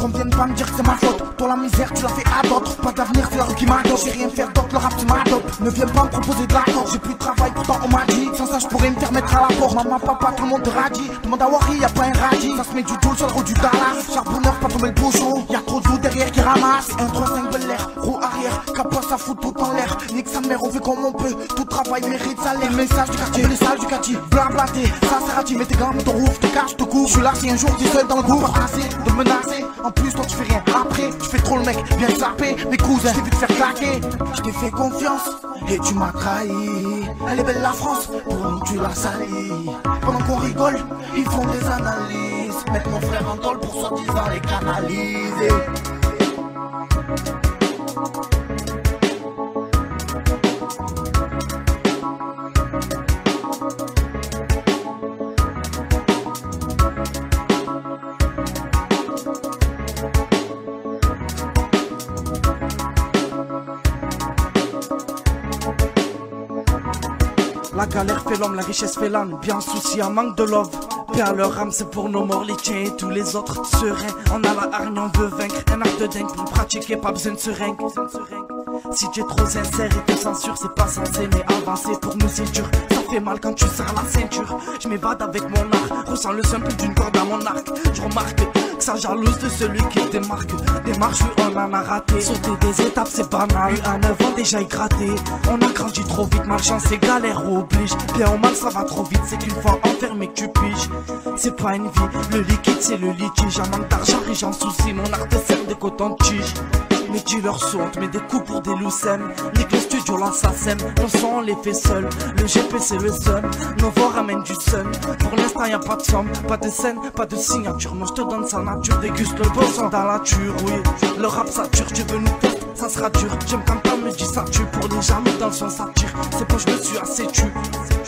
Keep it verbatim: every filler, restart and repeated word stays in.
qu'on vienne pas me dire que c'est ma faute. Toi la misère tu l'as fait à d'autres. Pas d'avenir c'est la rue qui m'adopte. J'ai rien faire d'autre, le rap tu m'adoptes. Ne viens pas me proposer de l'accord. J'ai plus de travail pourtant on m'a dit. Sans ça je pourrais me faire mettre à la porte. Maman, papa, tout le monde te radie. Demande à Wari, y'a pas un radis. Ça se met du tout sur le roue du Dallas. Charbonneur, pas tomber le bouchon. Y'a trop de loups derrière qui ramasse. Un trois cinq bel l'air, roue arrière. Capote ça fout tout en l'air. Nique sa mère, on fait comme on peut. Tout travail mérite salaire. Message du quartier, les salles du quartier. Blablaté, ça sert à ti. Mets tes gants, ton rouf, te cache, te cours. Je suis là si un jour t'es seul dans le groupe. Pas assez de menacer. En plus, toi tu fais rien après. Tu fais trop le mec, bien sapé. Mes cousins, je t'ai vu te faire claquer. Je t'ai fait confiance et tu m'as trahi. Elle est belle la France, pour nous tu l'as salie. Pendant qu'on rigole, ils font des analyses. Mettre mon frère en tôle pour soi-disant les canaliser. La galère fait l'homme, la richesse fait l'âne. Bien souci, un manque de love. Paix à leur âme, c'est pour nos morts, les tiens et tous les autres. Serein, on a la hargne, on veut vaincre. Un acte de dingue pour le pratiquer, pas besoin de seringue. Si tu es trop sincère et te censure, c'est pas censé, mais avancer pour nous c'est dur. Ça fait mal quand tu serres la ceinture. Je m'évade avec mon art, ressens le simple d'une corde à mon arc. Je remarque que ça jalouse de celui qui démarque. Démarche, oui, on en a raté. Sauter des étapes, c'est banal. Oui, à neuf ans déjà y gratté. On a grandi trop vite, malchance et galère oblige. Bien ou mal, ça va trop vite, c'est qu'une fois enfermé que tu piges. C'est pas une vie, le liquide c'est le litige. Un manque d'argent et j'en soucie, mon art te sert de coton-tige. Mes dealers sont, mais des coups pour des loussèmes. Nique le studio, là ça sème. On sent, on les fait seul. Le G P c'est le sun. Nos voix ramènent du sun. Pour l'instant y'a pas de somme, pas de scène, pas de signature. Moi je te donne sa nature, déguste le beau sang dans la nature. Oui, le rap ça dure, tu veux nous tester, ça sera dur. J'aime quand on me dit ça tue. Pour les jaloux dans le son ça tire. C'est pour je me suis assez tu.